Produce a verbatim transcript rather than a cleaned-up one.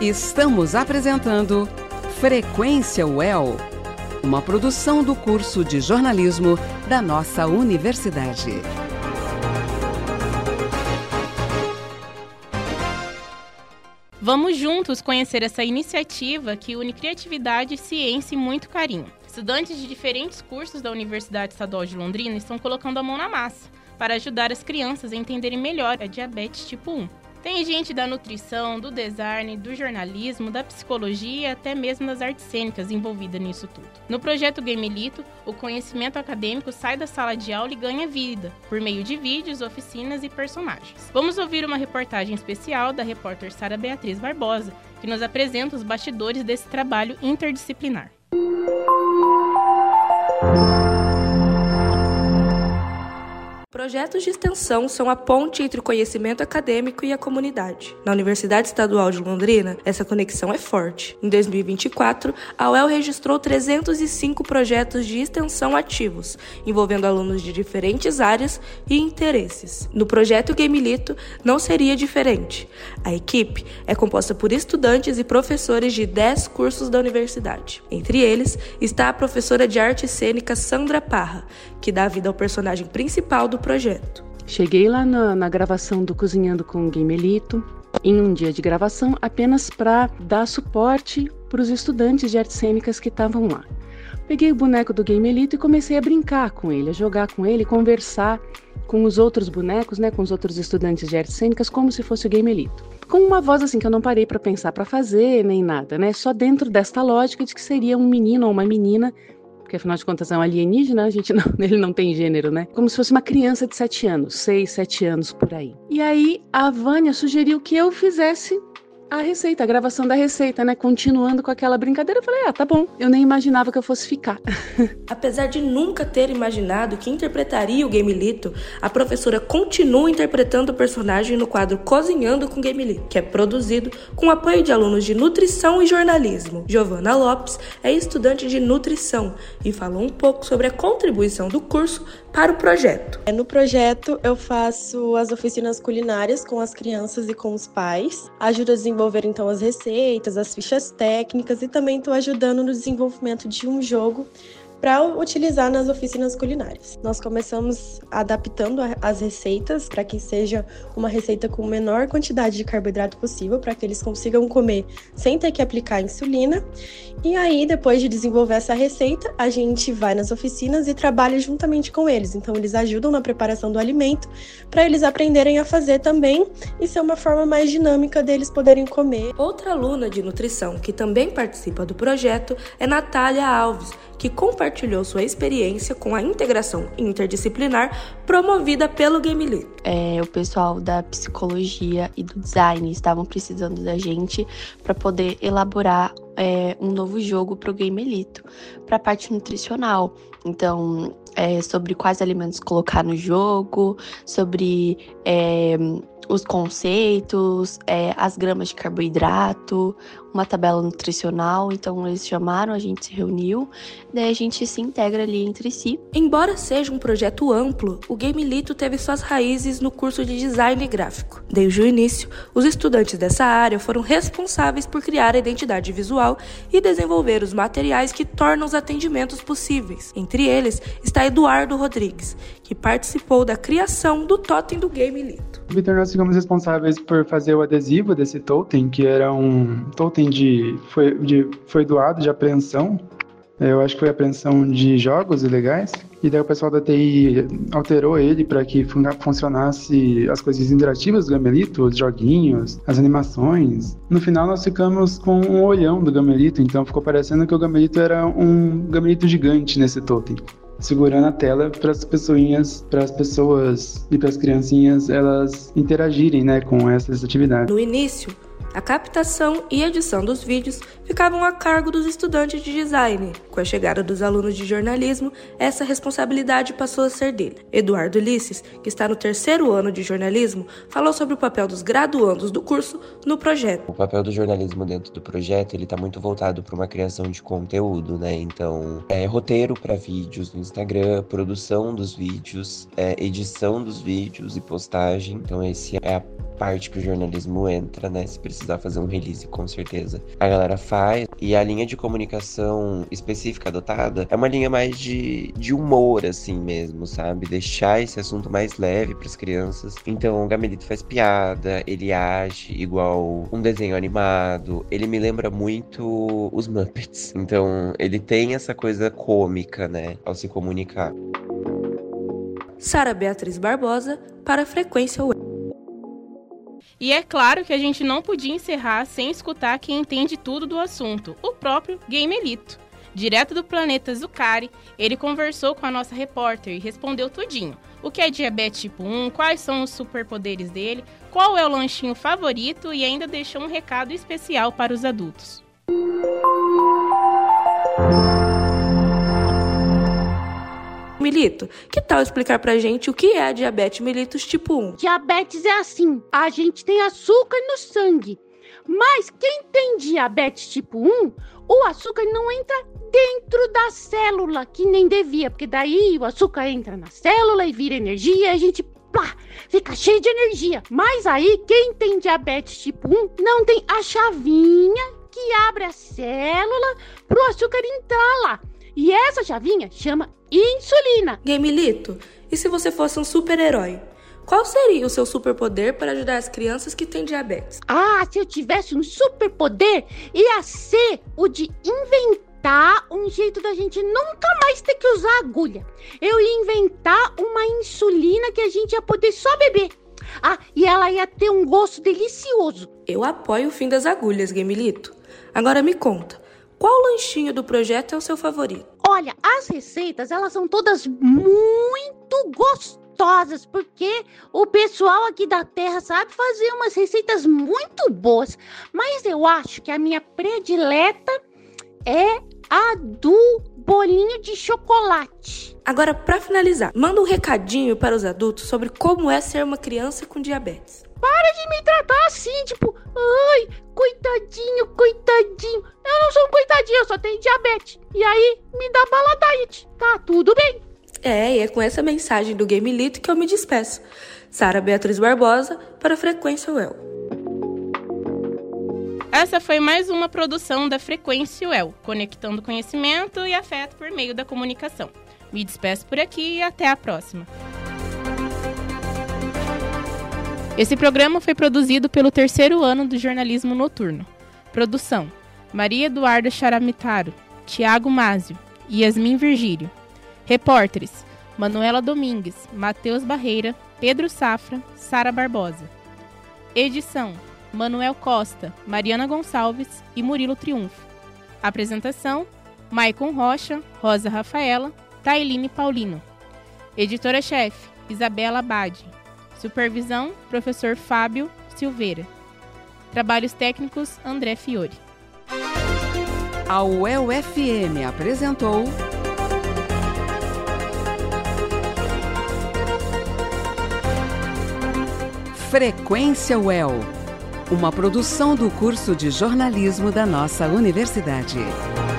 Estamos apresentando Frequência U E L, uma produção do curso de jornalismo da nossa universidade. Vamos juntos conhecer essa iniciativa que une criatividade, ciência e muito carinho. Estudantes de diferentes cursos da Universidade Estadual de Londrina estão colocando a mão na massa para ajudar as crianças a entenderem melhor a diabetes tipo um. Tem gente da nutrição, do design, do jornalismo, da psicologia e até mesmo das artes cênicas envolvida nisso tudo. No projeto Gamelito, o conhecimento acadêmico sai da sala de aula e ganha vida, por meio de vídeos, oficinas e personagens. Vamos ouvir uma reportagem especial da repórter Sara Beatriz Barbosa, que nos apresenta os bastidores desse trabalho interdisciplinar. Projetos de extensão são a ponte entre o conhecimento acadêmico e a comunidade. Na Universidade Estadual de Londrina, essa conexão é forte. Em dois mil e vinte e quatro, a U E L registrou trezentos e cinco projetos de extensão ativos, envolvendo alunos de diferentes áreas e interesses. No projeto Gamelito, não seria diferente. A equipe é composta por estudantes e professores de dez cursos da universidade. Entre eles, está a professora de arte cênica Sandra Parra, que dá vida ao personagem principal do projeto. Cheguei lá na, na gravação do Cozinhando com o Gamelito, em um dia de gravação, apenas para dar suporte para os estudantes de artes cênicas que estavam lá. Peguei o boneco do Gamelito e comecei a brincar com ele, a jogar com ele, conversar com os outros bonecos, né, com os outros estudantes de artes cênicas, como se fosse o Gamelito. Com uma voz assim que eu não parei para pensar para fazer, nem nada, né, só dentro desta lógica de que seria um menino ou uma menina, porque afinal de contas é um alienígena, a gente não, ele não tem gênero, né? Como se fosse uma criança de sete anos, seis, sete anos por aí. E aí a Vânia sugeriu que eu fizesse a receita, a gravação da receita, né? Continuando com aquela brincadeira, eu falei, ah, tá bom. Eu nem imaginava que eu fosse ficar. Apesar de nunca ter imaginado que interpretaria o Gamelito, a professora continua interpretando o personagem no quadro Cozinhando com Gamelito, que é produzido com o apoio de alunos de nutrição e jornalismo. Giovana Lopes é estudante de nutrição e falou um pouco sobre a contribuição do curso para o projeto. No projeto, eu faço as oficinas culinárias com as crianças e com os pais, ajudo a desenvolver então as receitas, as fichas técnicas e também estou ajudando no desenvolvimento de um jogo para utilizar nas oficinas culinárias. Nós começamos adaptando as receitas para que seja uma receita com menor quantidade de carboidrato possível, para que eles consigam comer sem ter que aplicar insulina. E aí, depois de desenvolver essa receita, a gente vai nas oficinas e trabalha juntamente com eles. Então, eles ajudam na preparação do alimento para eles aprenderem a fazer também e ser uma forma mais dinâmica deles poderem comer. Outra aluna de nutrição que também participa do projeto é Natália Alves, que compartilhou sua experiência com a integração interdisciplinar promovida pelo Gamelito. É, o pessoal da psicologia e do design estavam precisando da gente para poder elaborar é, um novo jogo para o Gamelito, para a parte nutricional. Então, é, sobre quais alimentos colocar no jogo, sobre é, os conceitos, é, as gramas de carboidrato, uma tabela nutricional. Então eles chamaram, a gente se reuniu, daí a gente se integra ali entre si. Embora seja um projeto amplo, o Gamelito teve suas raízes no curso de design gráfico. Desde o início, os estudantes dessa área foram responsáveis por criar a identidade visual e desenvolver os materiais que tornam os atendimentos possíveis. Entre eles está Eduardo Rodrigues, que participou da criação do totem do Gamelito. Vitor, nós ficamos responsáveis por fazer o adesivo desse totem, que era um totem de foi, de, foi doado de apreensão. Eu acho que foi apreensão de jogos ilegais. E daí o pessoal da T I alterou ele para que fun- funcionasse as coisas interativas do Gamelito, os joguinhos, as animações. No final nós ficamos com um olhão do Gamelito, então ficou parecendo que o Gamelito era um Gamelito gigante nesse totem, segurando a tela para as pessoinhas, para as pessoas e para as criancinhas elas interagirem, né, com essas atividades. No início, a captação e edição dos vídeos ficavam a cargo dos estudantes de design. Com a chegada dos alunos de jornalismo, essa responsabilidade passou a ser dele. Eduardo Ulisses, que está no terceiro ano de jornalismo, falou sobre o papel dos graduandos do curso no projeto. O papel do jornalismo dentro do projeto, ele está muito voltado para uma criação de conteúdo, né? Então, é roteiro para vídeos no Instagram, produção dos vídeos, é, edição dos vídeos e postagem. Então, esse é a parte que o jornalismo entra, né? Se precisar fazer um release, com certeza a galera faz. E a linha de comunicação específica adotada é uma linha mais de, de humor, assim mesmo, sabe? Deixar esse assunto mais leve pras crianças. Então, o Gamelito faz piada, ele age igual um desenho animado. Ele me lembra muito os Muppets. Então, ele tem essa coisa cômica, né? Ao se comunicar. Sara Beatriz Barbosa, para a Frequência U E L. E é claro que a gente não podia encerrar sem escutar quem entende tudo do assunto, o próprio Gamelito. Direto do planeta Zucari, ele conversou com a nossa repórter e respondeu tudinho. O que é diabetes tipo um, quais são os superpoderes dele, qual é o lanchinho favorito e ainda deixou um recado especial para os adultos. Milito, que tal explicar pra gente o que é a diabetes mellitus tipo um? Diabetes é assim, a gente tem açúcar no sangue, mas quem tem diabetes tipo um, o açúcar não entra dentro da célula, que nem devia, porque daí o açúcar entra na célula e vira energia e a gente plá, fica cheio de energia. Mas aí quem tem diabetes tipo um não tem a chavinha que abre a célula pro açúcar entrar lá. E essa chavinha chama insulina. Gamelito, e se você fosse um super-herói? Qual seria o seu superpoder para ajudar as crianças que têm diabetes? Ah, se eu tivesse um superpoder, ia ser o de inventar um jeito da gente nunca mais ter que usar agulha. Eu ia inventar uma insulina que a gente ia poder só beber. Ah, e ela ia ter um gosto delicioso. Eu apoio o fim das agulhas, Gamelito. Agora me conta, qual lanchinho do projeto é o seu favorito? Olha, as receitas, elas são todas muito gostosas, porque o pessoal aqui da terra sabe fazer umas receitas muito boas. Mas eu acho que a minha predileta é a do bolinho de chocolate. Agora, para finalizar, manda um recadinho para os adultos sobre como é ser uma criança com diabetes. Para de me tratar assim, tipo, ai, coitadinho, coitadinho. Eu não sou um coitadinho, eu só tenho diabetes. E aí, me dá baladaite. Tá tudo bem. É, e é com essa mensagem do Gamelito que eu me despeço. Sara Beatriz Barbosa, para a Frequência U E L. Essa foi mais uma produção da Frequência U E L, conectando conhecimento e afeto por meio da comunicação. Me despeço por aqui e até a próxima. Esse programa foi produzido pelo terceiro ano do jornalismo noturno. Produção: Maria Eduarda Charamitaro, Tiago Mázio e Yasmin Virgílio. Repórteres: Manuela Domingues, Matheus Barreira, Pedro Safra, Sara Barbosa. Edição: Manuel Costa, Mariana Gonçalves e Murilo Triunfo. Apresentação: Maicon Rocha, Rosa Rafaela, Tailine Paulino. Editora-chefe: Isabela Abade. Supervisão: Professor Fábio Silveira. Trabalhos técnicos: André Fiore. A U E L F M apresentou Frequência U E L, uma produção do curso de jornalismo da nossa universidade.